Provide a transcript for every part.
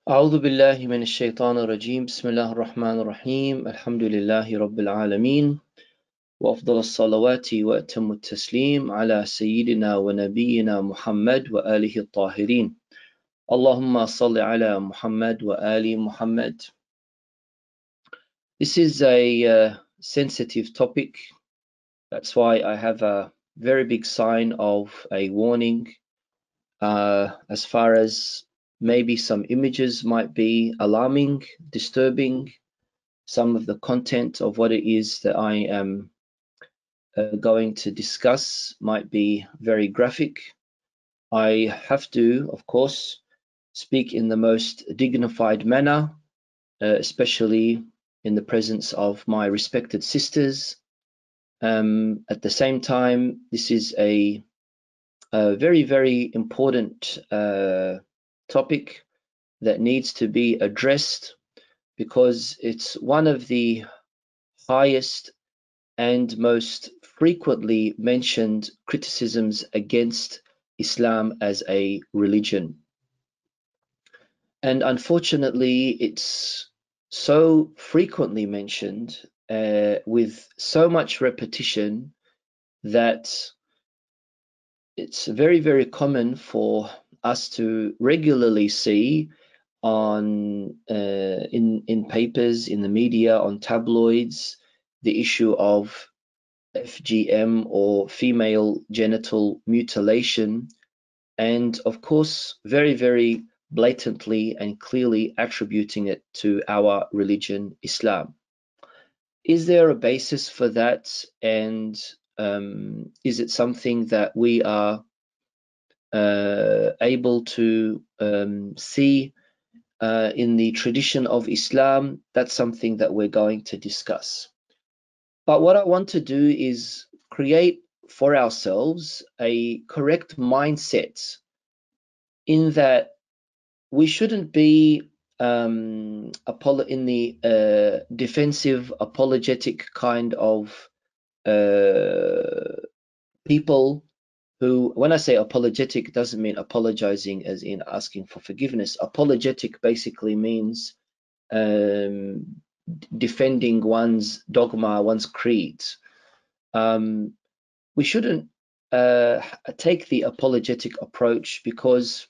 أعوذ بالله من الشيطان الرجيم بسم الله الرحمن الرحيم الحمد لله رب العالمين وأفضل الصلوات وأتم التسليم على سيدنا ونبينا محمد وآله الطاهرين اللهم صل على محمد وآل محمد. This is a sensitive topic. That's why I have a very big sign of a warning as far as maybe some images might be alarming, disturbing. Some of the content of what it is that I am going to discuss might be very graphic. I have to, of course, speak in the most dignified manner, especially in the presence of my respected sisters. At the same time, this is a very, very important topic that needs to be addressed because it's one of the highest and most frequently mentioned criticisms against Islam as a religion. And unfortunately, it's so frequently mentioned with so much repetition that it's very, very common for us to regularly see on in papers, in the media, on tabloids, the issue of FGM or female genital mutilation, and of course, very, very blatantly and clearly attributing it to our religion, Islam. Is there a basis for that? And is it something that we are able to see in the tradition of Islam? That's something that we're going to discuss. But what I want to do is create for ourselves a correct mindset in that we shouldn't be in the defensive, apologetic kind of people who, when I say apologetic, doesn't mean apologizing as in asking for forgiveness. Apologetic basically means defending one's dogma, one's creed. We shouldn't take the apologetic approach because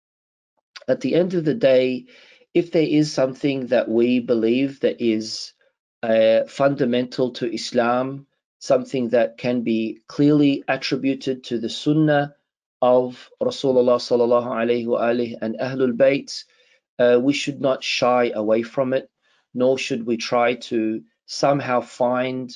at the end of the day, if there is something that we believe that is fundamental to Islam, something that can be clearly attributed to the Sunnah of Rasulullah sallallahu alaihi wasallam and Ahlul Bayt, we should not shy away from it, nor should we try to somehow find,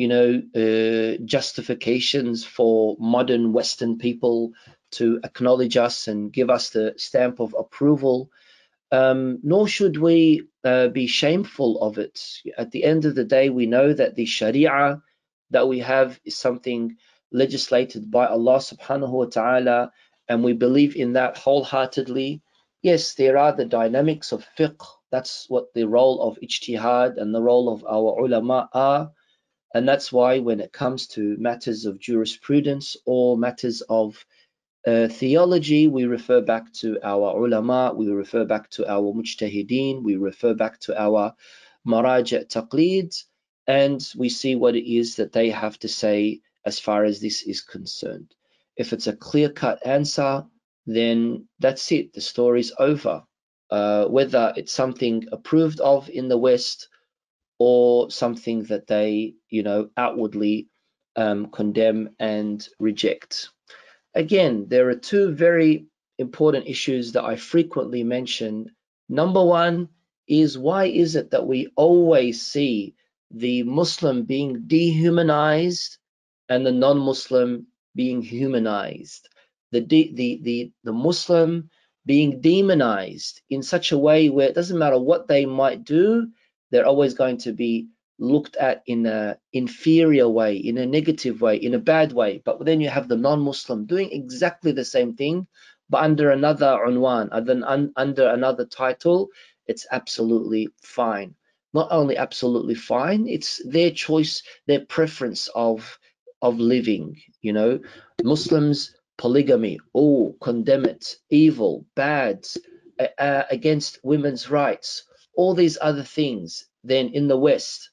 justifications for modern Western people to acknowledge us and give us the stamp of approval. Nor should we be shameful of it. At the end of the day, we know that the Sharia that we have is something legislated by Allah subhanahu wa ta'ala, and we believe in that wholeheartedly. Yes, there are the dynamics of fiqh. That's what the role of ijtihad and the role of our ulama are. And that's why when it comes to matters of jurisprudence or matters of theology, we refer back to our ulama, we refer back to our mujtahideen, we refer back to our maraja' taqleed, and we see what it is that they have to say as far as this is concerned. If it's a clear-cut answer, then that's it, the story's over. Whether it's something approved of in the West or something that they, outwardly condemn and reject. Again, there are two very important issues that I frequently mention. Number one is, why is it that we always see the Muslim being dehumanized and the non-Muslim being humanized? The Muslim being demonized in such a way where it doesn't matter what they might do, they're always going to be looked at in an inferior way, in a negative way, in a bad way. But then you have the non-Muslim doing exactly the same thing, but under another unwan, under another title. It's absolutely fine. Not only absolutely fine, it's their choice, their preference of living. Muslims, polygamy, condemn it, evil, bad, against women's rights, all these other things. Then in the West,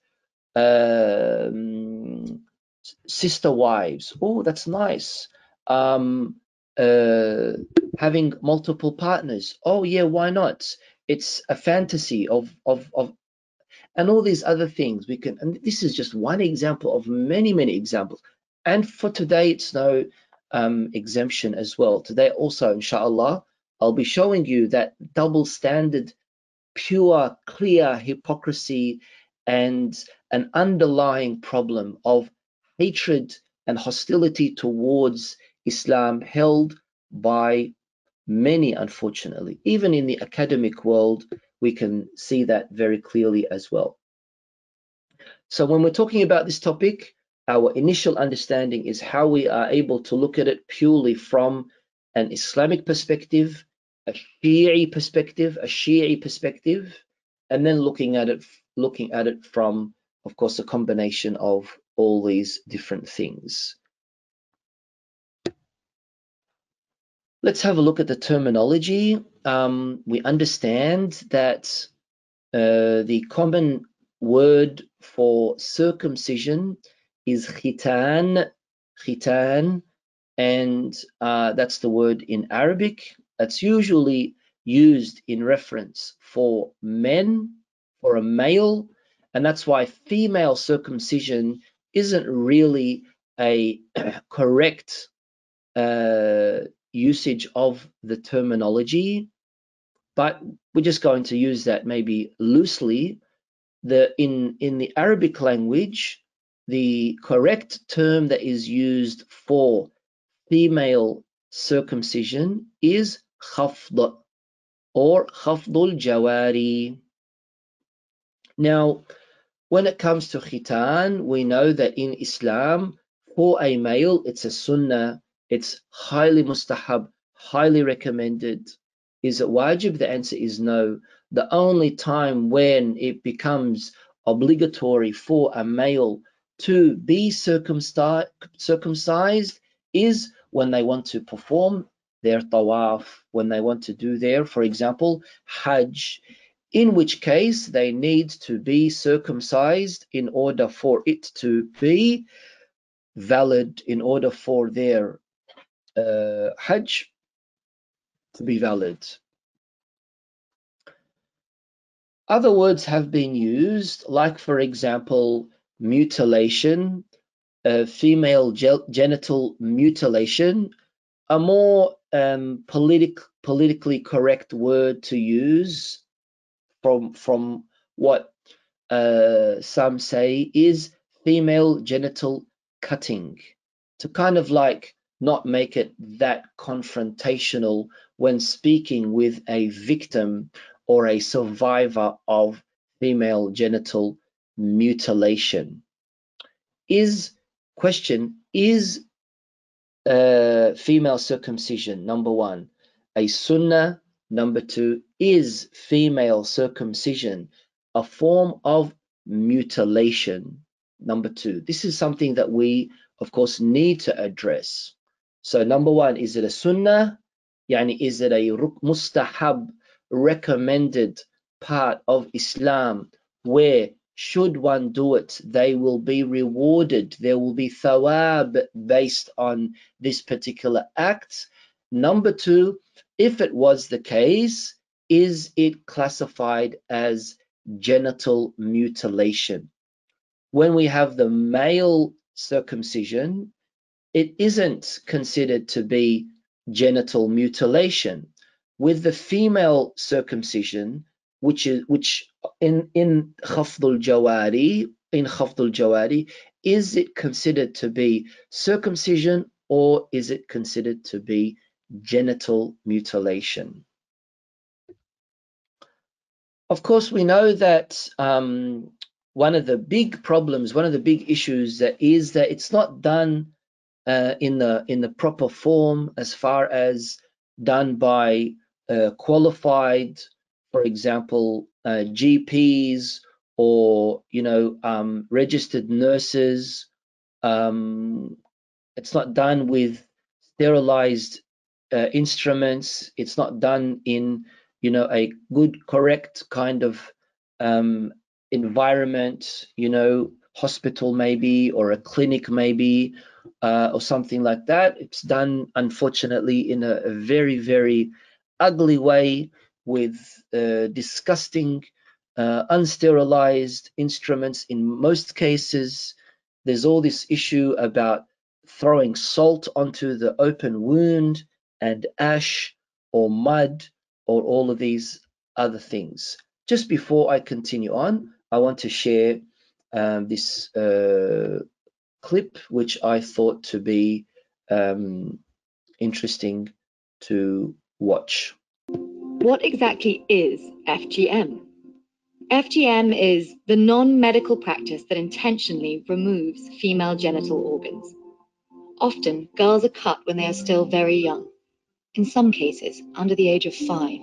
um, sister wives. Oh, that's nice. Um, uh, Having multiple partners. Oh yeah, why not? It's a fantasy of and all these other things we can. And this is just one example of many examples. And for today, it's no exemption as well. Today also, inshallah, I'll be showing you that double standard, pure, clear hypocrisy, and an underlying problem of hatred and hostility towards Islam held by many, unfortunately. Even in the academic world, we can see that very clearly as well. So when we're talking about this topic, our initial understanding is how we are able to look at it purely from an Islamic perspective, a Shi'i perspective, and then looking at it from, of course, a combination of all these different things. Let's have a look at the terminology. We understand that the common word for circumcision is khitan, and that's the word in Arabic. That's usually used in reference for men, for a male, and that's why female circumcision isn't really a correct usage of the terminology, but we're just going to use that maybe loosely. In the Arabic language, the correct term that is used for female circumcision is khafd or khafdul jawari. Now, when it comes to khitan, we know that in Islam, for a male, it's a sunnah, it's highly mustahab, highly recommended. Is it wajib? The answer is no. The only time when it becomes obligatory for a male to be circumcised is when they want to perform their tawaf, when they want to do their, for example, hajj, in which case they need to be circumcised in order for it to be valid, in order for their hajj to be valid. Other words have been used, like, for example, mutilation, female genital mutilation. A more politically correct word to use from what some say is female genital cutting, to kind of like not make it that confrontational when speaking with a victim or a survivor of female genital mutilation. Is female circumcision, number one, a sunnah? Number two, is female circumcision a form of mutilation? Number two, this is something that we, of course, need to address. So number one, is it a sunnah? Yani, is it a mustahab, recommended part of Islam where should one do it, they will be rewarded, there will be thawab based on this particular act? Number two, if it was the case, is it classified as genital mutilation? When we have the male circumcision, it isn't considered to be genital mutilation. With the female circumcision, which in khafdul jawari, is it considered to be circumcision or is it considered to be genital mutilation? Of course, we know that one of the big problems, one of the big issues that is that it's not done in the proper form, as far as done by qualified, for example, GPs or registered nurses. It's not done with sterilized instruments. It's not done in a good, correct kind of environment, hospital maybe, or a clinic maybe, or something like that. It's done, unfortunately, in a very, very ugly way with disgusting, unsterilized instruments in most cases. There's all this issue about throwing salt onto the open wound and ash or mud or all of these other things. Just before I continue on, I want to share this clip, which I thought to be interesting to watch. What exactly is FGM? FGM is the non-medical practice that intentionally removes female genital organs. Often, girls are cut when they are still very young, in some cases under the age of 5.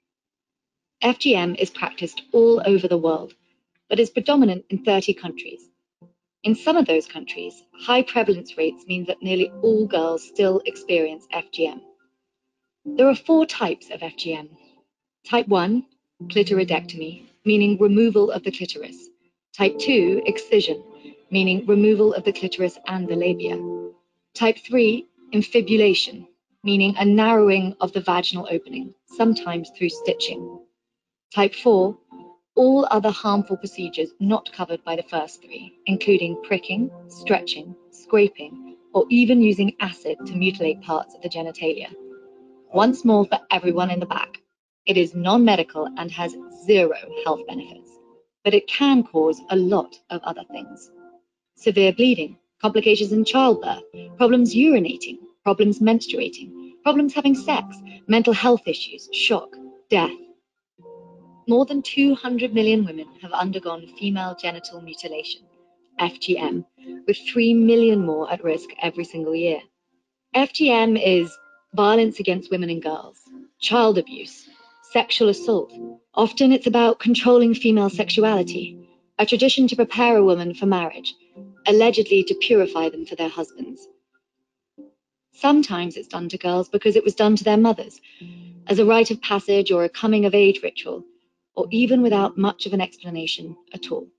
FGM is practiced all over the world, but is predominant in 30 countries. In some of those countries, high prevalence rates mean that nearly all girls still experience FGM. There are 4 types of FGM. Type 1, clitoridectomy, meaning removal of the clitoris. Type 2, excision, meaning removal of the clitoris and the labia. Type 3, infibulation, meaning a narrowing of the vaginal opening, sometimes through stitching. Type 4, all other harmful procedures not covered by the first 3, including pricking, stretching, scraping, or even using acid to mutilate parts of the genitalia. Once more for everyone in the back. It is non-medical and has 0 health benefits, but it can cause a lot of other things. Severe bleeding, complications in childbirth, problems urinating, problems menstruating, problems having sex, mental health issues, shock, death. More than 200 million women have undergone female genital mutilation, FGM, with 3 million more at risk every single year. FGM is violence against women and girls, child abuse, sexual assault. Often it's about controlling female sexuality, a tradition to prepare a woman for marriage, allegedly to purify them for their husbands. Sometimes it's done to girls because it was done to their mothers, as a rite of passage or a coming-of-age ritual, or even without much of an explanation at all.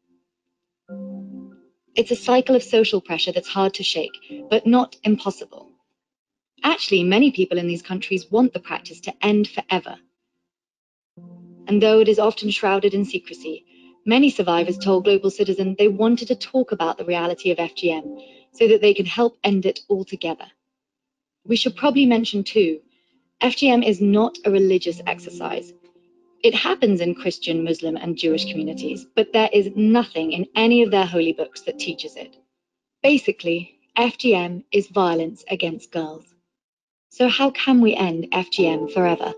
It's a cycle of social pressure that's hard to shake, but not impossible. Actually, many people in these countries want the practice to end forever. And though it is often shrouded in secrecy, many survivors told Global Citizen they wanted to talk about the reality of FGM so that they could help end it altogether. We should probably mention too, FGM is not a religious exercise. It happens in Christian, Muslim, and Jewish communities, but there is nothing in any of their holy books that teaches it. Basically, FGM is violence against girls. So how can we end FGM forever?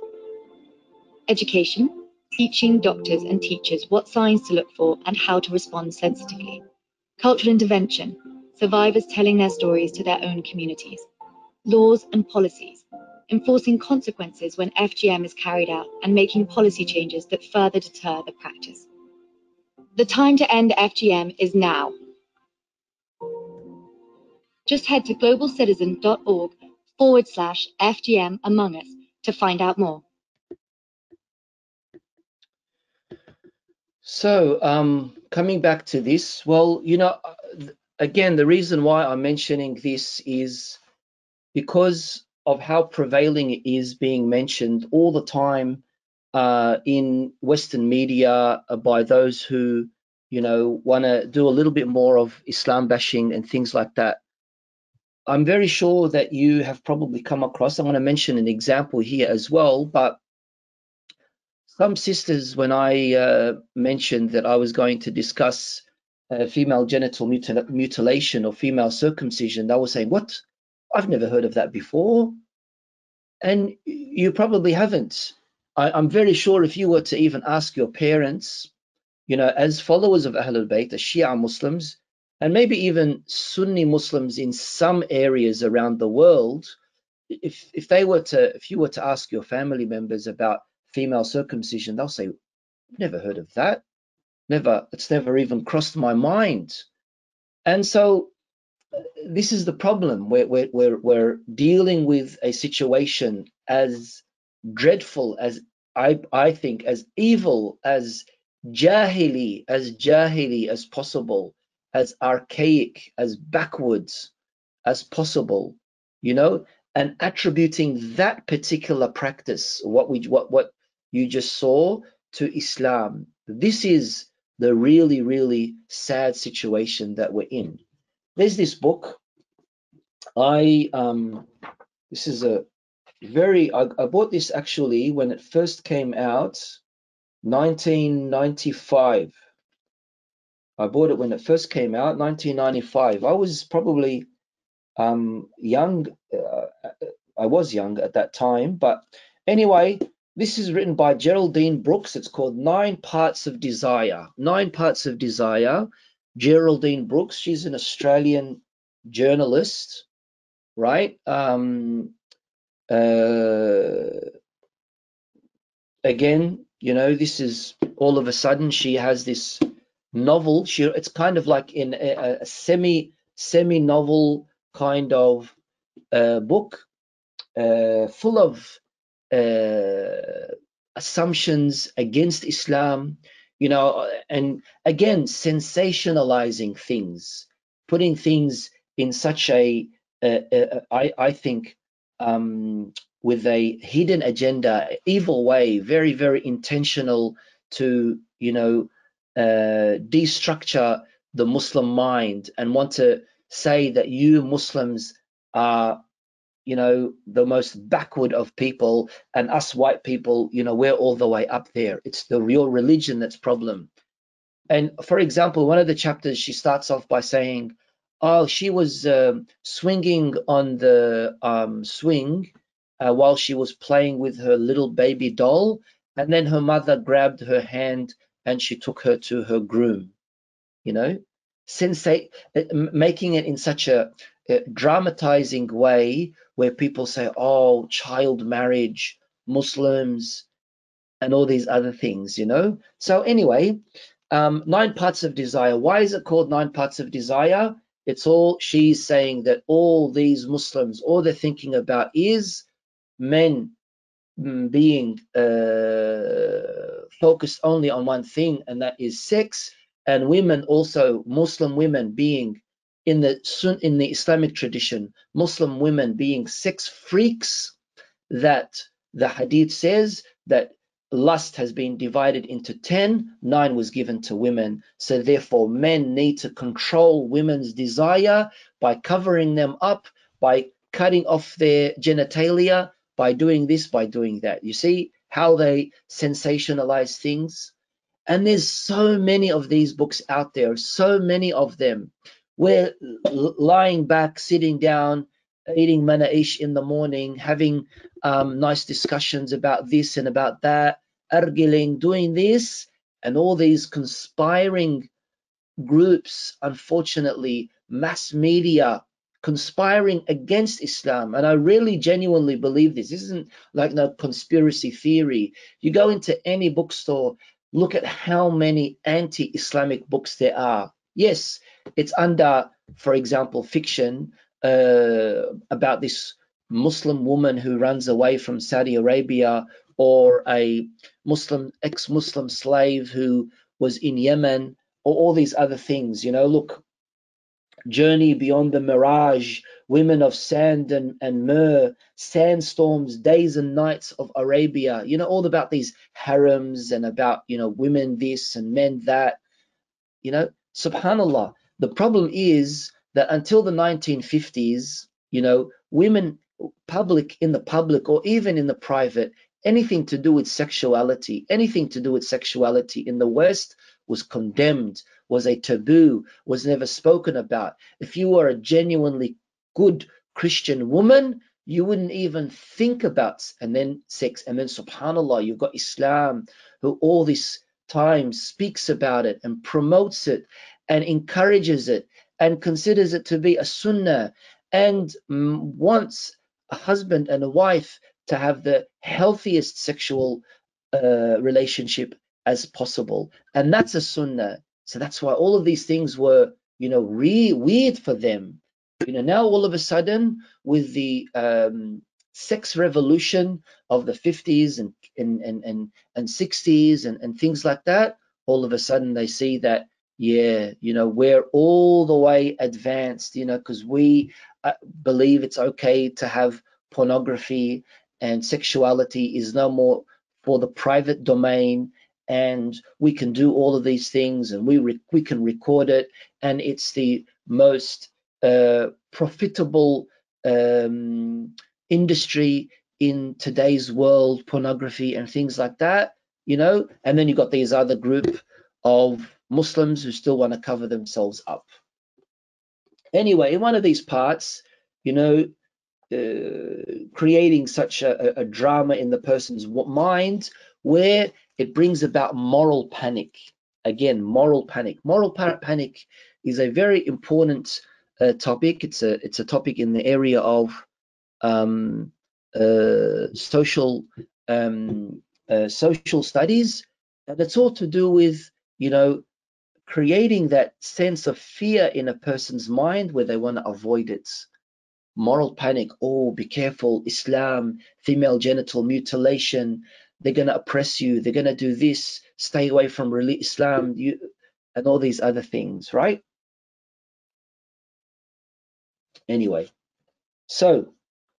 Education, teaching doctors and teachers what signs to look for and how to respond sensitively. Cultural intervention, survivors telling their stories to their own communities. Laws and policies, enforcing consequences when FGM is carried out and making policy changes that further deter the practice. The time to end FGM is now. Just head to globalcitizen.org/FGM Among Us to find out more. So, coming back to this, well, again, the reason why I'm mentioning this is because of how prevailing it is being mentioned all the time in Western media by those who, want to do a little bit more of Islam bashing and things like that. I'm very sure that you have probably come across, I'm going to mention an example here as well, but some sisters, when I mentioned that I was going to discuss female genital mutilation or female circumcision, they were saying, "What? I've never heard of that before." And you probably haven't. I'm very sure if you were to even ask your parents, as followers of Ahlul Bayt, the Shia Muslims, and maybe even Sunni Muslims in some areas around the world, if you were to ask your family members about female circumcision, they'll say, "Never heard of that. It's never even crossed my mind." And so this is the problem. We're dealing with a situation as dreadful as I think as evil, as jahili, as possible, as archaic, as backwards as possible, you know, and attributing that particular practice, what you just saw, to Islam. This is the really, really sad situation that we're in. There's this book. I this is a I bought this actually when it first came out, 1995. I bought it when it first came out, 1995. I was probably young. I was young at that time, but anyway, this is written by Geraldine Brooks. It's called Nine Parts of Desire. Nine Parts of Desire. Geraldine Brooks. She's an Australian journalist, right? Again, you know, this is all of a sudden she has this novel. It's kind of like in a semi novel kind of book, full of assumptions against Islam, you know, and again sensationalizing things, putting things in such I think, with a hidden agenda, evil way, very, very intentional to, you know, destructure the Muslim mind and want to say that you Muslims are, you know, the most backward of people, and us white people, you know, we're all the way up there. It's the real religion that's problem. And for example, one of the chapters, she starts off by saying, oh, she was swinging on the swing while she was playing with her little baby doll, and then her mother grabbed her hand and she took her to her groom, you know, making it in such a dramatizing way where people say, oh, child marriage, Muslims, and all these other things, you know. So anyway, Nine Parts of Desire. Why is it called Nine Parts of Desire? It's all, she's saying that all these Muslims, all they're thinking about is men being focused only on one thing, and that is sex, and women also, Muslim women being in the Islamic tradition, Muslim women being sex freaks, that the hadith says that lust has been divided into 10, 9 was given to women. So therefore men need to control women's desire by covering them up, by cutting off their genitalia, by doing this, by doing that. You see how they sensationalize things? And there's so many of these books out there, so many of them. We're lying back, sitting down, eating manaish in the morning, having nice discussions about this and about that, arguing, doing this, and all these conspiring groups, unfortunately, mass media conspiring against Islam. And I really genuinely believe this. This isn't like no conspiracy theory. You go into any bookstore, look at how many anti-Islamic books there are. Yes, it's under, for example, fiction about this Muslim woman who runs away from Saudi Arabia, or a ex-Muslim slave who was in Yemen, or all these other things. You know, look, Journey Beyond the Mirage, Women of Sand and Myrrh, Sandstorms, Days and Nights of Arabia, you know, all about these harems and about, you know, women this and men that, you know, subhanallah. The problem is that until the 1950s, you know, women, in the public or even in the private, anything to do with sexuality, anything to do with sexuality in the West was condemned, was a taboo, was never spoken about. If you were a genuinely good Christian woman, you wouldn't even think about and then sex. And then subhanallah, you've got Islam, who all this time speaks about it and promotes it and encourages it and considers it to be a sunnah, and wants a husband and a wife to have the healthiest sexual relationship as possible. And that's a sunnah. So that's why all of these things were, you know, really weird for them. You know, now all of a sudden with the sex revolution of the 50s and 60s and things like that, all of a sudden they see that, yeah, you know, we're all the way advanced, you know, because we believe it's okay to have pornography, and sexuality is no more for the private domain, and we can do all of these things, and we can record it, and it's the most profitable industry in today's world, pornography and things like that, you know. And then you've got these other group of Muslims who still want to cover themselves up. Anyway, in one of these parts, you know, creating such a drama in the person's mind where it brings about moral panic. Again, moral panic. Moral panic is a very important topic. It's a topic in the area of social social studies, and it's all to do with, you know, creating that sense of fear in a person's mind where they want to avoid it. Moral panic. Oh, be careful, Islam, female genital mutilation, they're going to oppress you, they're going to do this, stay away from Islam, and all these other things, right? Anyway, so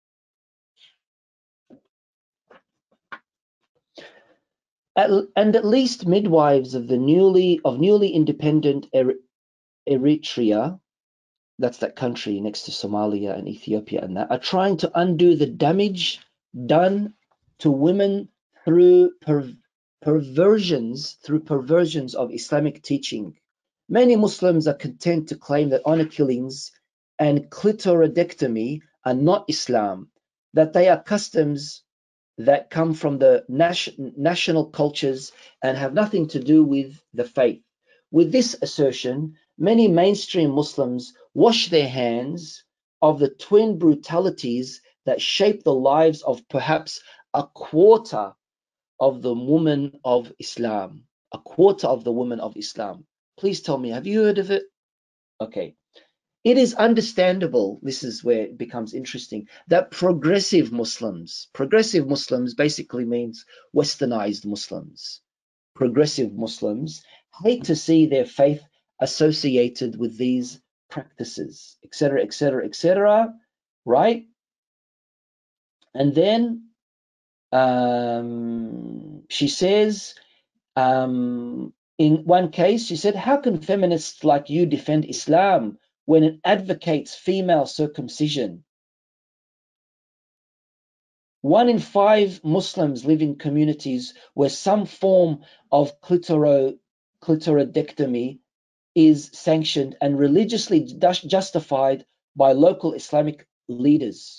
at least midwives of the newly independent Eritrea, that's that country next to Somalia and Ethiopia, and that are trying to undo the damage done to women through perversions of Islamic teaching. Many Muslims are content to claim that honor killings and clitoridectomy are not Islam, that they are customs that come from the national cultures and have nothing to do with the faith. With this assertion, many mainstream Muslims wash their hands of the twin brutalities that shape the lives of perhaps a quarter of the women of Islam. A quarter of the women of Islam. Please tell me, have you heard of it? Okay. It is understandable, this is where it becomes interesting, that progressive Muslims basically means westernized Muslims. Progressive Muslims hate to see their faith associated with these practices, etc., etc., etc., right? And then she says, in one case, she said, how can feminists like you defend Islam when it advocates female circumcision? 1 in 5 Muslims live in communities where some form of clitoridectomy is sanctioned and religiously justified by local Islamic leaders.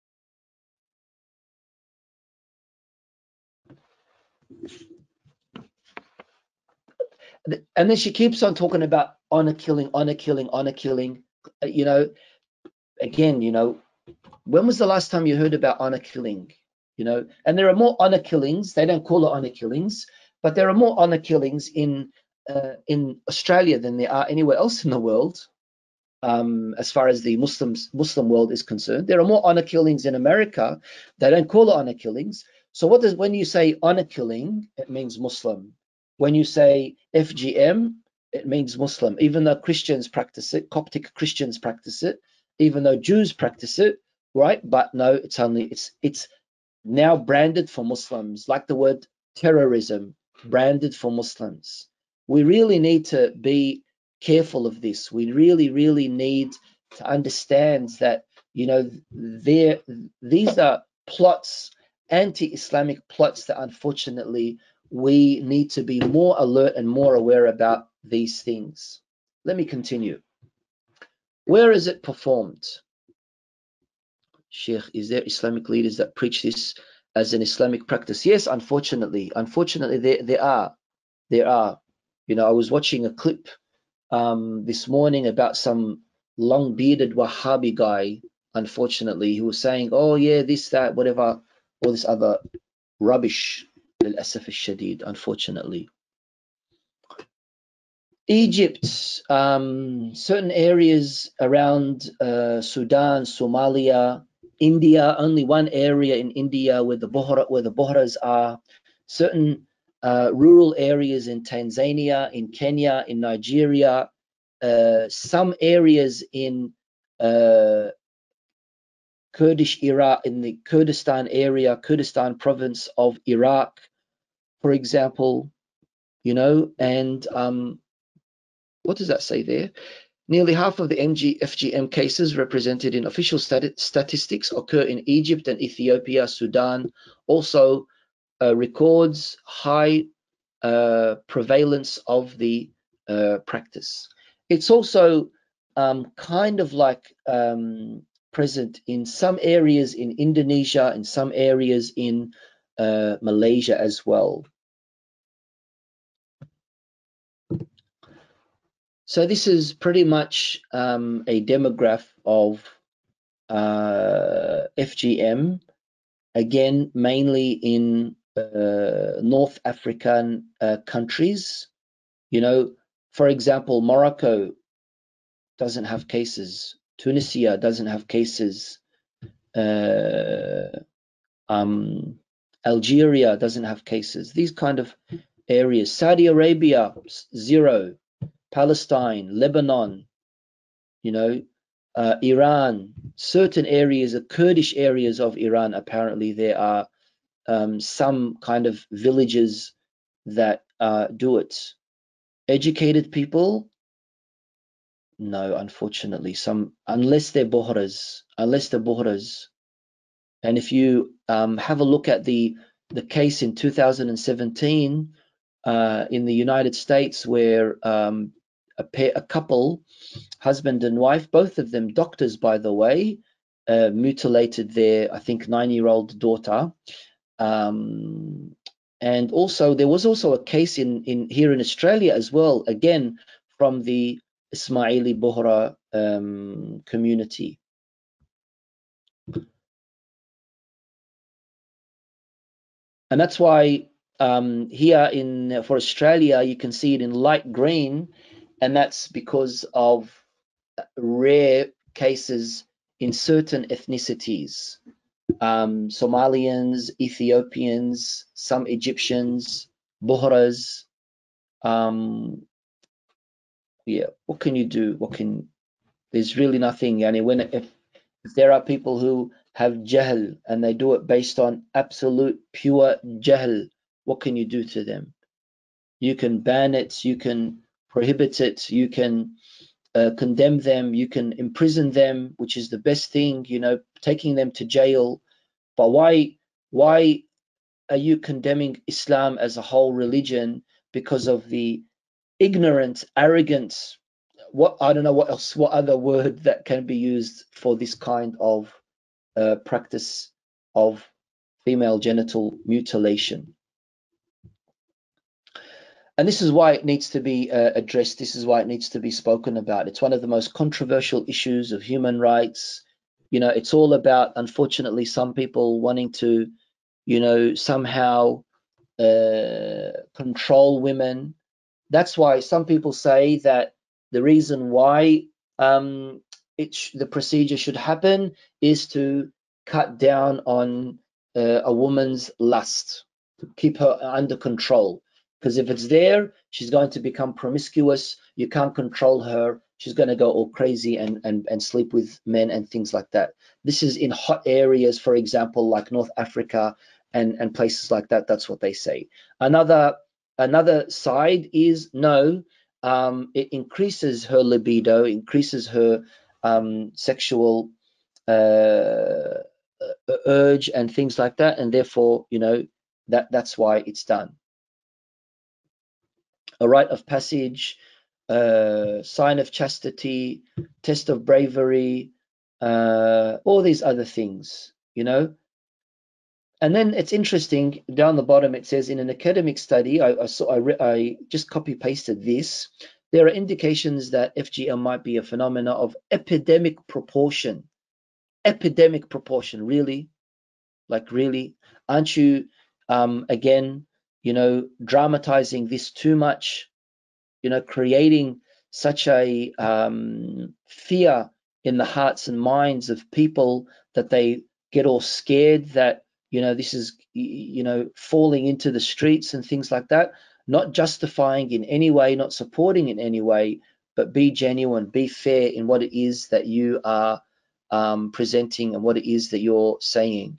And then she keeps on talking about honor killing, honor killing, honor killing. You know, again, you know, when was the last time you heard about honor killing? You know, and there are more honor killings. They don't call it honor killings, but there are more honor killings in Australia than there are anywhere else in the world. As far as the Muslim world is concerned, there are more honor killings in America. They don't call it honor killings. So what does, when you say honor killing, it means Muslim. When you say FGM, it means Muslim. Even though Christians practice it, Coptic Christians practice it, even though Jews practice it, right? But no, it's now branded for Muslims, like the word terrorism, branded for Muslims. We really need to be careful of this. We really, really need to understand that, you know, these are plots, anti-Islamic plots that unfortunately we need to be more alert and more aware about these things. Let me continue. Where is it performed? Sheikh, is there Islamic leaders that preach this as an Islamic practice? Yes, unfortunately. Unfortunately, there are. There are. You know, I was watching a clip this morning about some long-bearded Wahhabi guy, unfortunately, who was saying, oh yeah, this, that, whatever, all this other rubbish, للأسف الشديد, unfortunately. Egypt, certain areas around Sudan, Somalia, India, only one area in India where the Bohras are. Certain rural areas in Tanzania, in Kenya, in Nigeria, some areas in Kurdish Iraq, in the Kurdistan area, Kurdistan province of Iraq, for example, you know, and what does that say there? Nearly half of the FGM cases represented in official statistics occur in Egypt and Ethiopia. Sudan also records high prevalence of the practice. It's also kind of like present in some areas in Indonesia and some areas in Malaysia as well. So this is pretty much a demograph of FGM, again, mainly in North African countries. You know, for example, Morocco doesn't have cases. Tunisia doesn't have cases. Algeria doesn't have cases. These kind of areas. Saudi Arabia, 0. Palestine, Lebanon, you know, Iran, certain areas, the Kurdish areas of Iran, apparently there are some kind of villages that do it. Educated people, no, unfortunately, unless they're Bohras. And if you have a look at the case in 2017 in the United States where a couple, husband and wife, both of them doctors, by the way, mutilated their, I think, 9-year-old daughter. And also, there was also a case in here in Australia as well, again, from the Ismaili Bohra community. And that's why here for Australia, you can see it in light green, and that's because of rare cases in certain ethnicities. Somalians, Ethiopians, some Egyptians, Bohras. Yeah, what can you do? There's really nothing. And if there are people who have jahl and they do it based on absolute pure jahl, what can you do to them? You can ban it, you can prohibit it, you can condemn them, you can imprison them, which is the best thing, you know, taking them to jail. But why are you condemning Islam as a whole religion because of the ignorant, arrogant, I don't know what other word that can be used for this kind of practice of female genital mutilation. And this is why it needs to be addressed. This is why it needs to be spoken about. It's one of the most controversial issues of human rights. You know, it's all about, unfortunately, some people wanting to, you know, somehow control women. That's why some people say that the reason why the procedure should happen is to cut down on a woman's lust, to keep her under control. Because if it's there, she's going to become promiscuous. You can't control her. She's going to go all crazy and sleep with men and things like that. This is in hot areas, for example, like North Africa and places like that. That's what they say. Another side is no, it increases her libido, increases her sexual urge and things like that, and therefore, you know, that's why it's done. A rite of passage, sign of chastity, test of bravery, all these other things, you know. And then it's interesting, down the bottom it says, in an academic study, I just copy pasted this, there are indications that FGM might be a phenomena of epidemic proportion. Epidemic proportion, really? Like, really? Aren't you, again, you know, dramatizing this too much? You know, creating such a fear in the hearts and minds of people that they get all scared that, this is, falling into the streets and things like that. Not justifying in any way, not supporting in any way, but be genuine, be fair in what it is that you are presenting and what it is that you're saying.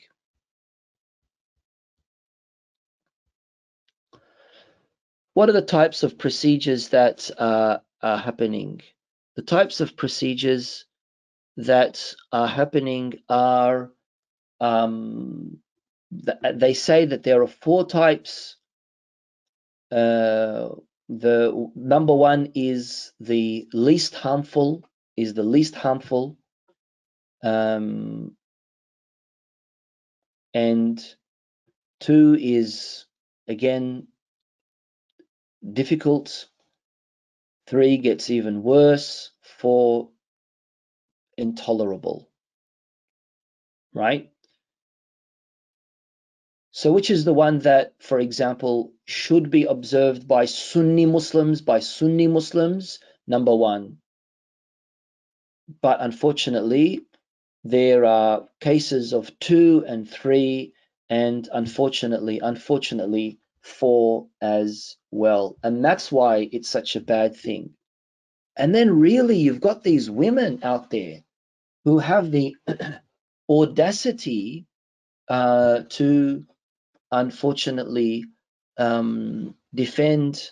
What are the types of procedures that are happening? The types of procedures that are happening are, they say that there are 4 types. The number 1 is the least harmful, and 2 is, again, difficult. 3 gets even worse. 4, intolerable, right? So which is the one that, for example, should be observed by Sunni Muslims, Number 1. But unfortunately, there are cases of 2 and 3, and unfortunately, 4 as well. And that's why it's such a bad thing. And then really, you've got these women out there who have the audacity to, unfortunately, defend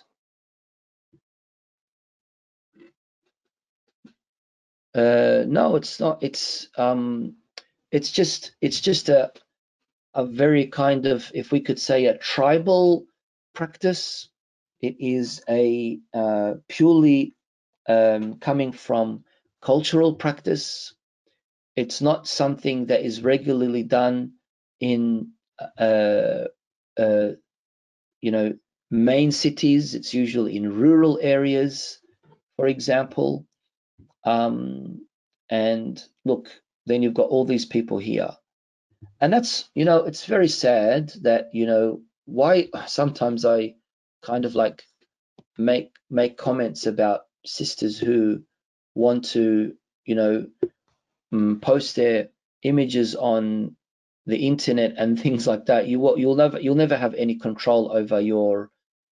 no, it's not. It's just a very kind of, if we could say, a tribal practice. It is a purely coming from cultural practice. It's not something that is regularly done in main cities. It's usually in rural areas, for example. And look, then you've got all these people here. And that's, it's very sad that, why sometimes I kind of like make comments about sisters who want to, post their images on the internet and things like that. You'll never have any control over your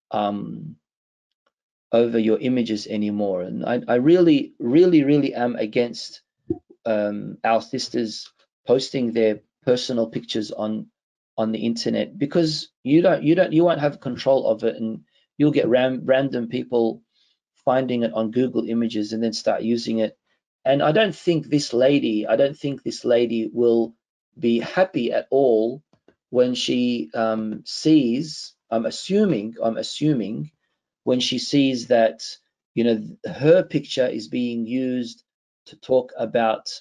images anymore. And I really, really, really am against our sisters posting their personal pictures on the internet, because you won't have control of it, and you'll get random people finding it on Google Images and then start using it. And I don't think this lady will be happy at all when she sees, I'm assuming when she sees that, her picture is being used to talk about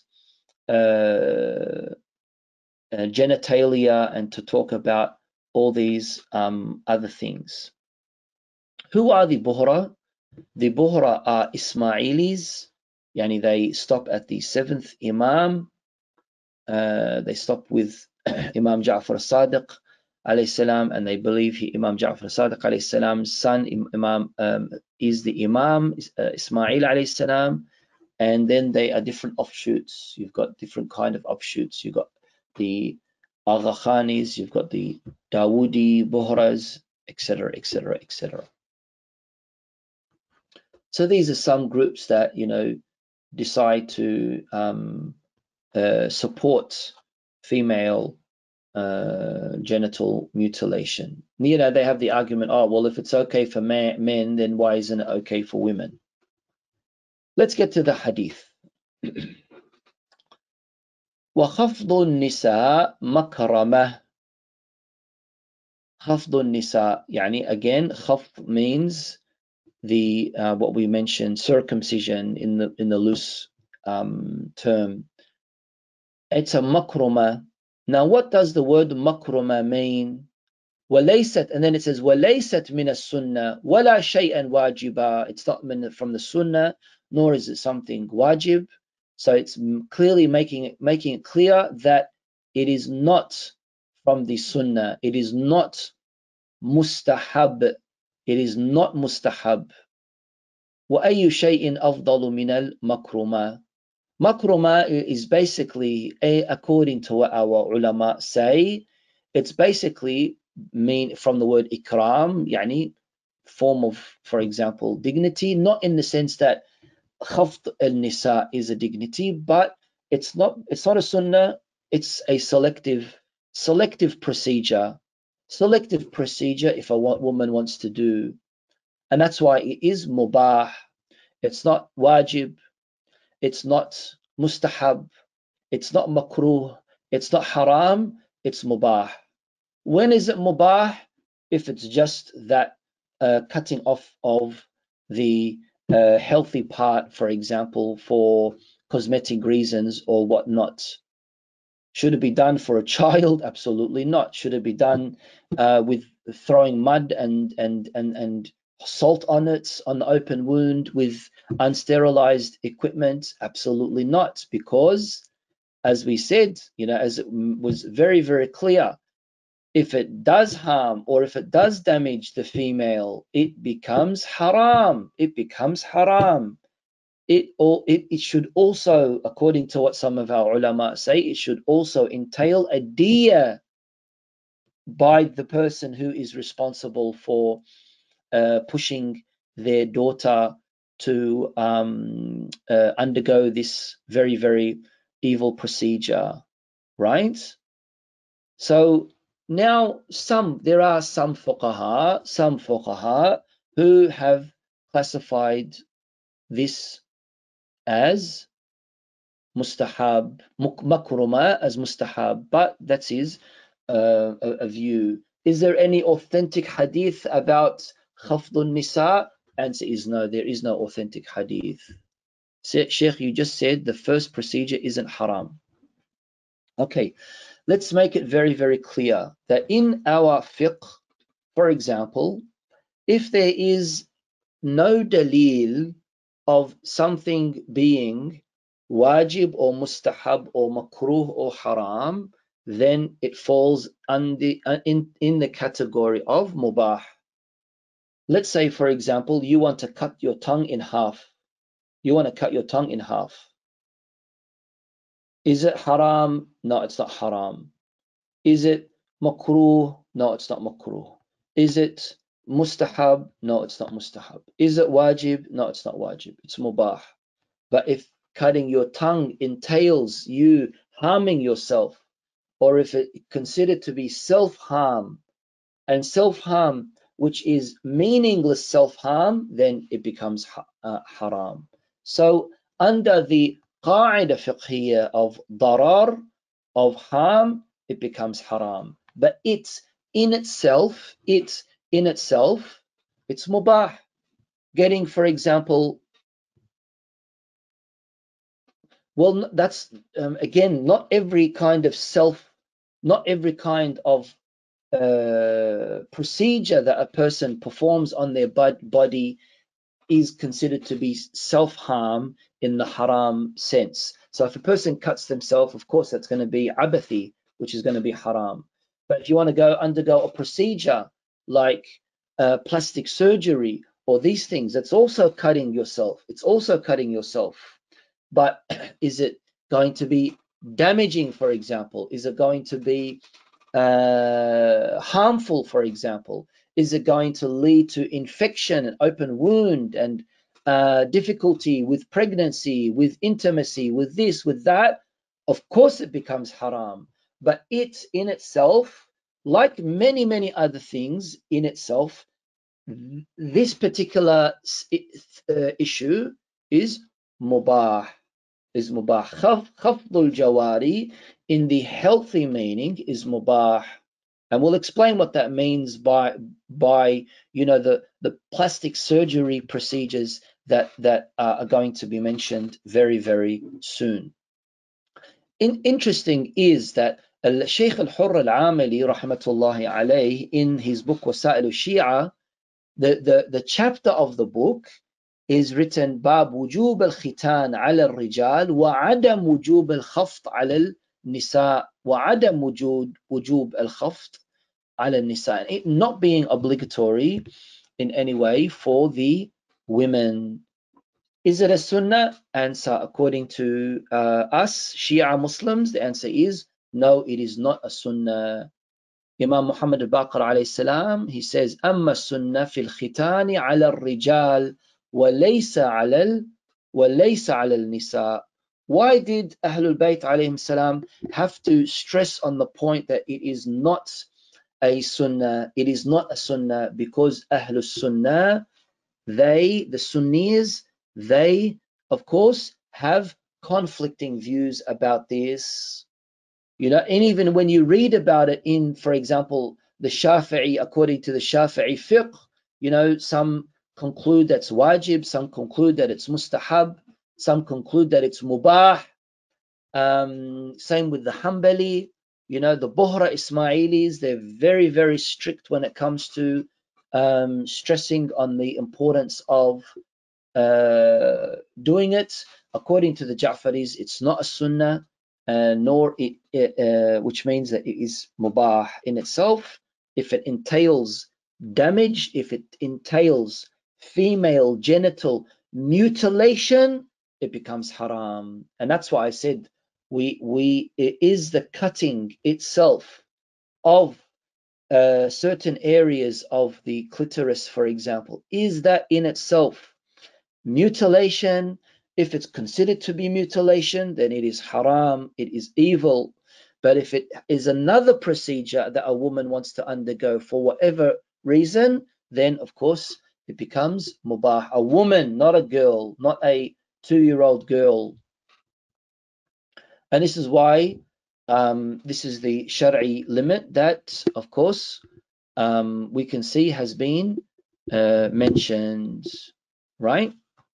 genitalia and to talk about all these other things. Who are the Buhra? The Buhra are Ismailis, yani they stop at the 7th Imam. They stop with Imam Ja'far as-Sadiq alayhi salam, and they believe Imam Ja'far as-Sadiq alayhi salam's son Imam is the Imam Ismail alayhi salam. And then they are different offshoots. You've got different kind of offshoots. You've got the Agha Khanis, you've got the Dawoodi Buhras, etc., etc., etc. So these are some groups that, decide to support female genital mutilation. They have the argument, oh, well, if it's okay for men, then why isn't it okay for women? Let's get to the hadith. وَخَفْضُ النِّسَاء مَكْرَمَةٌ. خَفْضُ النِّسَاء, يعني again, khafd means the what we mentioned, circumcision in the loose term. It's a makruma. Now, what does the word makruma mean? وَلَيْسَتْ, and then it says وَلَيْسَتْ مِنَ السُنَّةِ وَلَا شَيْئًا وَاجِبًا. It's not from the sunnah, nor is it something wajib. So it's clearly making it clear that it is not from the sunnah. It is not mustahab. It is not mustahab. وَأَيُّ شَيْءٍ أَفْضَلُ مِنَ الْمَكْرُمَةِ. Makruma is basically, according to what our ulama say, it's basically mean from the word ikram, yani form of, for example, dignity, not in the sense that khafd al-nisa is a dignity, but it's not a sunnah, it's a selective procedure. Selective procedure if a woman wants to do, and that's why it is mubah. It's not wajib, it's not mustahab, it's not makruh, it's not haram, it's mubah. When is it mubah? If it's just that cutting off of the healthy part, for example, for cosmetic reasons or whatnot. Should it be done for a child? Absolutely not. Should it be done with throwing mud and salt on it, on the open wound with unsterilized equipment? Absolutely not, because as we said, as it was very, very clear, if it does harm or if it does damage the female, it becomes haram. It becomes haram. It should also, according to what some of our ulama say, it should also entail a diya by the person who is responsible for pushing their daughter to undergo this very, very evil procedure, right? So now there are some fuqaha who have classified this as mustahab, makruma as mustahab, but that is a view. Is there any authentic hadith about khafdun nisa? Answer is no, there is no authentic hadith. Sheikh, you just said the first procedure isn't haram. Okay, let's make it very, very clear that in our fiqh, for example, if there is no dalil of something being wajib or mustahab or makruh or haram, then it falls in the category of mubah. Let's say, for example, you want to cut your tongue in half. You want to cut your tongue in half. Is it haram? No, it's not haram. Is it makruh? No, it's not makruh. Is it mustahab? No, it's not mustahab. Is it wajib? No, it's not wajib. It's mubah. But if cutting your tongue entails you harming yourself, or if it considered to be self-harm, and self-harm which is meaningless self-harm, then it becomes haram. So under the qaida fiqhiyya of darar, of harm, it becomes haram. But it's in itself, it's mubah. Getting, for example, well, that's again, not every kind of procedure that a person performs on their body is considered to be self-harm in the haram sense. So if a person cuts themselves, of course, that's going to be abathi, which is going to be haram. But if you want to undergo a procedure like plastic surgery or these things, that's also cutting yourself. It's also cutting yourself. But is it going to be damaging, for example? Is it going to be harmful, for example? Is it going to lead to infection, an open wound, and difficulty with pregnancy, with intimacy, with this, with that? Of course it becomes haram. But it in itself, like many, many other things in itself, this particular issue is mubah. Is mubah. Khafdul jawari in the healthy meaning is mubah. And we'll explain what that means by the plastic surgery procedures that are going to be mentioned very, very soon. Interesting is that Shaykh al-Hurr al-Amili rahmatullahi alayh, in his book Wasa'il al-Shi'a, the chapter of the book is written باب وجوب الختان على الرجال وعدم وجوب الخفض على النساء وعدم وجوب الخفض على النساء. It not being obligatory in any way for the women. Is it a sunnah? Answer, according to us, Shia Muslims, the answer is no, it is not a sunnah. Imam Muhammad al-Baqir alayhi salam, he says, أما السنة في الختان على الرجال وليس على النساء. Why did Ahlul Bayt alayhim salam have to stress on the point that it is not a sunnah? It is not a sunnah because Ahlul Sunnah, the Sunnis, they, of course, have conflicting views about this. You know, and even when you read about it in, for example, the Shafi'i, according to the Shafi'i fiqh, you know, some conclude that's wajib, some conclude that it's mustahab, some conclude that it's mubah. Same with the Hanbali, you know, the Buhra Ismailis, they're very, very strict when it comes to stressing on the importance of doing it. According to the Ja'faris, it's not a sunnah, nor which means that it is mubah in itself. If it entails damage, if it entails female genital mutilation, it becomes haram. And that's why I said it is the cutting itself of certain areas of the clitoris, for example, is that in itself mutilation? If it's considered to be mutilation, then it is haram, it is evil. But if it is another procedure that a woman wants to undergo for whatever reason, then of course it becomes mubah. A woman, not a girl, not a 2-year-old girl. And this is why this is the Shari'i limit that, of course, we can see has been mentioned, right?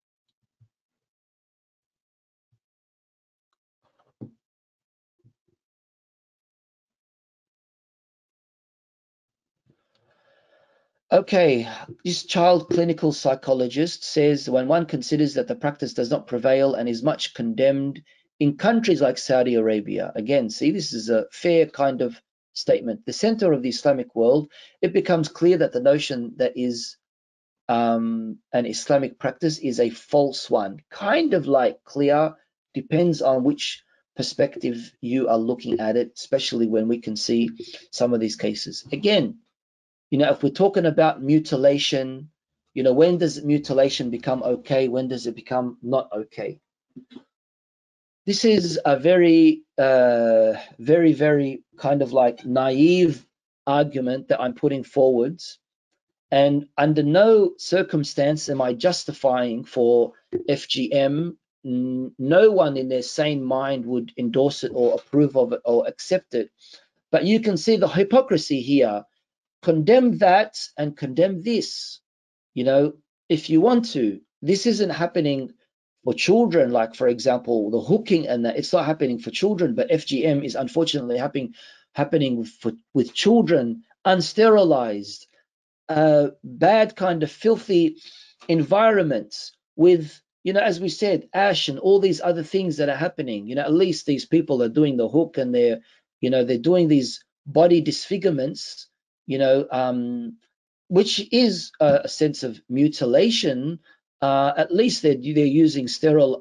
Okay, this child clinical psychologist says when one considers that the practice does not prevail and is much condemned in countries like Saudi Arabia, again, see, this is a fair kind of statement, the center of the Islamic world, it becomes clear that the notion that is an Islamic practice is a false one. Kind of like clear, depends on which perspective you are looking at it, especially when we can see some of these cases. Again, you know, if we're talking about mutilation, you know, when does mutilation become okay? When does it become not okay? This is a very, very kind of like naive argument that I'm putting forwards. And under no circumstance am I justifying for FGM. No one in their sane mind would endorse it or approve of it or accept it. But you can see the hypocrisy here. Condemn that and condemn this. You know, if you want to, this isn't happening for children, like, for example, the hooking and that, it's not happening for children, but FGM is unfortunately happening with children, unsterilized, bad kind of filthy environments with, you know, as we said, ash and all these other things that are happening. You know, at least these people are doing the hook and they're, you know, they're doing these body disfigurements, you know, which is a sense of mutilation. At least they're using sterile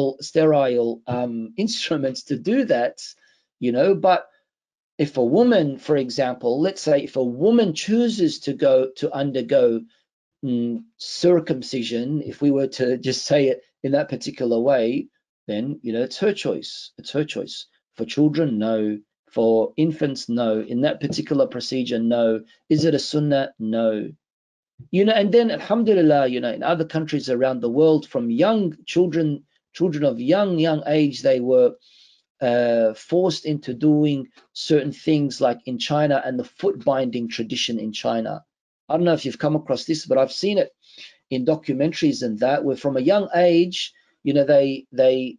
instruments to do that, you know. But if a woman, for example, let's say if a woman chooses to undergo circumcision, if we were to just say it in that particular way, then, you know, it's her choice. It's her choice. For children, no. For infants, no. In that particular procedure, no. Is it a sunnah? No. You know, and then alhamdulillah, you know, in other countries around the world, from young children of young age, they were forced into doing certain things, like in China and the foot binding tradition in China. I don't know if you've come across this, but I've seen it in documentaries and that, where from a young age, you know, they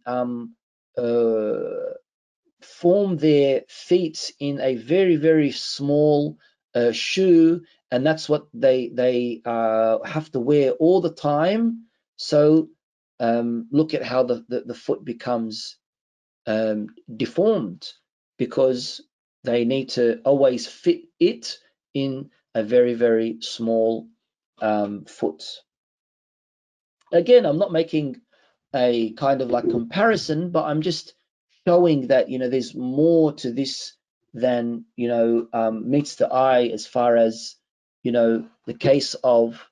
form their feet in a very small shoe, and that's what they have to wear all the time. So look at how the foot becomes deformed, because they need to always fit it in a very small foot. Again, I'm not making a kind of like comparison, but I'm just showing that, you know, there's more to this than, you know, meets the eye, as far as, you know, the case of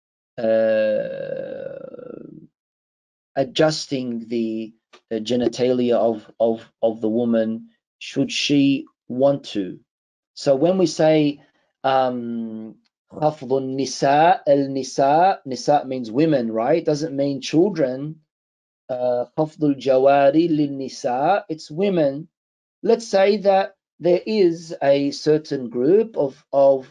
adjusting the genitalia of the woman, should she want to. So when we say خفض النساء, النساء, nisa means women, right? Doesn't mean children. خفض الجواري للنساء, it's women. Let's say that there is a certain group of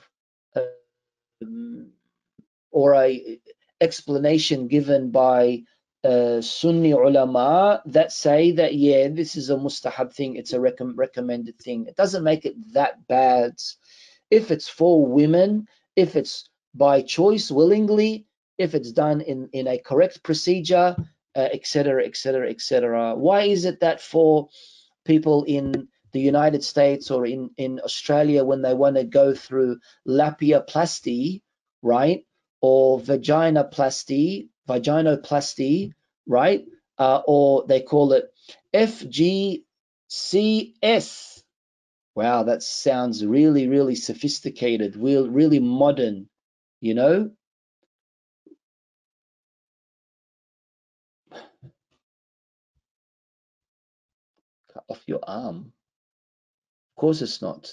or a explanation given by Sunni ulama that say that, yeah, this is a mustahab thing, it's a recommended thing. It doesn't make it that bad. If it's for women, if it's by choice, willingly, if it's done in a correct procedure, etc., etc., etc. Why is it that for people in the United States or in Australia, when they want to go through labiaplasty, right, or vaginoplasty, right, or they call it FGCS. Wow, that sounds really, really sophisticated, really modern, you know? Cut off your arm. Of course it's not.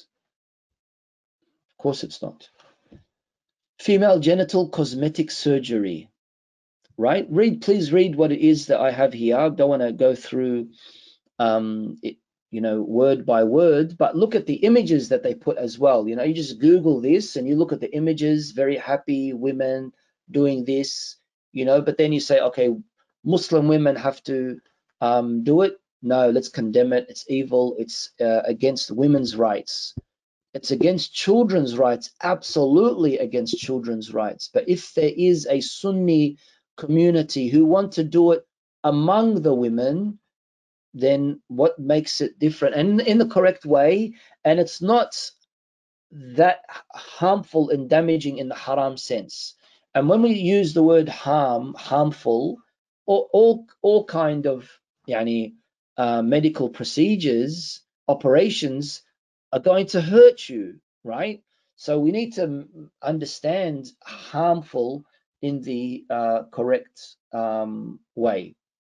Of course it's not. Female genital cosmetic surgery, right? Please read what it is that I have here. I don't want to go through it, you know, word by word, but look at the images that they put as well. You know, you just Google this and you look at the images, very happy women doing this, you know, but then you say, okay, Muslim women have to do it. No, let's condemn it. It's evil. It's against women's rights. It's against children's rights, absolutely against children's rights. But if there is a Sunni community who want to do it among the women, then what makes it different and in the correct way? And it's not that harmful and damaging in the haram sense. And when we use the word harmful, all kind of yani, medical procedures, operations are going to hurt you, right? So we need to understand harmful in the correct way.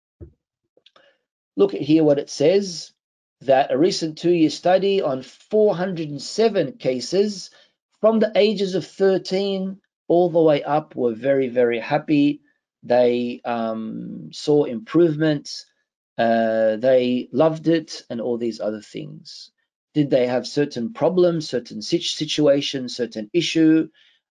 Look at here what it says, that a recent 2-year study on 407 cases from the ages of 13 all the way up were very, very happy. They saw improvements, they loved it, and all these other things. Did they have certain problems, certain situations, certain issue?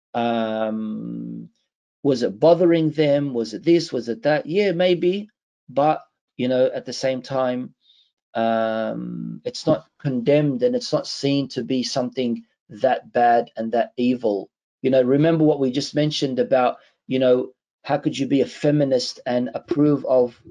Was it bothering them? Was it this? Was it that? Yeah, maybe. But, you know, at the same time, it's not condemned and it's not seen to be something that bad and that evil. You know, remember what we just mentioned about, you know, how could you be a feminist and approve of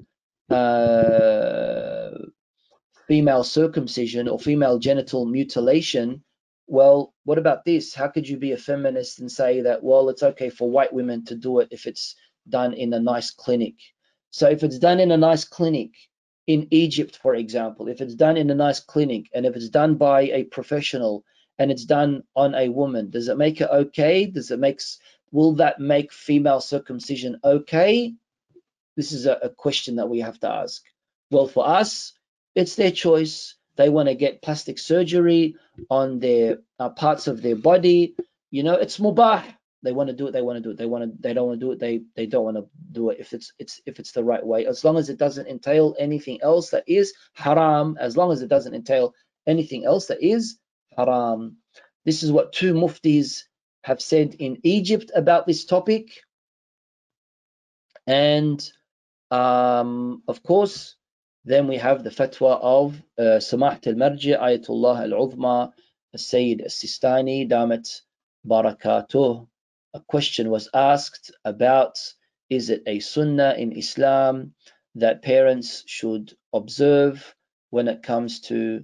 uh, female circumcision or female genital mutilation? Well, what about this? How could you be a feminist and say that, well, it's okay for white women to do it if it's done in a nice clinic? So if it's done in a nice clinic in Egypt, for example, if it's done in a nice clinic and if it's done by a professional and it's done on a woman, does it make it okay? Will that make female circumcision okay? This is a question that we have to ask. Well, for us, it's their choice. They want to get plastic surgery on their parts of their body. You know, it's mubah. They want to do it. They want to do it. They don't want to do it. They don't want to do it if it's the right way. As long as it doesn't entail anything else that is haram. As long as it doesn't entail anything else that is haram. This is what 2 muftis have said in Egypt about this topic. And of course, then we have the fatwa of Samahat al-Marji, Ayatullah al-Uzma, Sayyid al-Sistani, Damat Barakatuh. A question was asked about, is it a sunnah in Islam that parents should observe when it comes to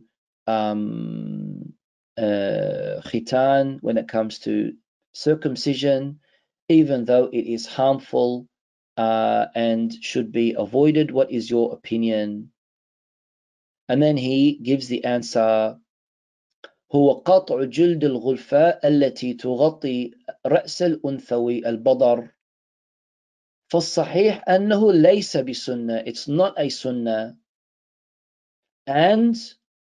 khitan, when it comes to circumcision, even though it is harmful and should be avoided. What is your opinion? And then he gives the answer: هو قطع جلد الغلفاء التي تغطي رأس الأنثوي البضر. فالصحيح أنه ليس بسنة. It's not a sunnah. And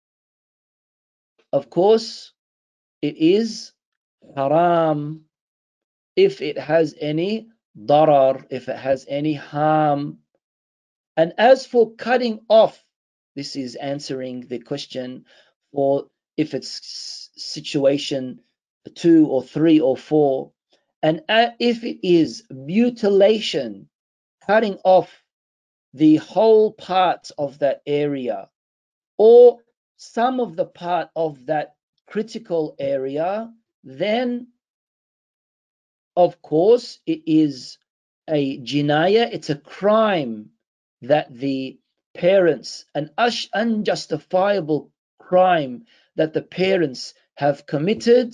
of course it is haram if it has any darar, if it has any harm. And as for cutting off, this is answering the question for if it's situation 2 or 3 or 4. And if it is mutilation, cutting off the whole part of that area or some of the part of that critical area, then of course it is a jinayah, it's a crime that the parents, an unjustifiable crime that the parents have committed.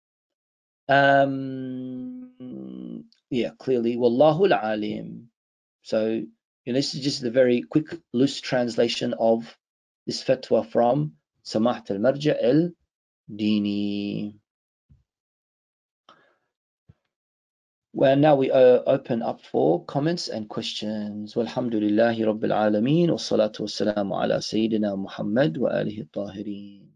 Yeah, clearly, wallahu al-alim. So, this is just a very quick, loose translation of this fatwa from Samahat al-Marja al-Dini. Well, now we open up for comments and questions. Walhamdulillahi Rabbil Alameen. Wassalatu wassalamu ala Sayyidina Muhammad wa alihi tahirin.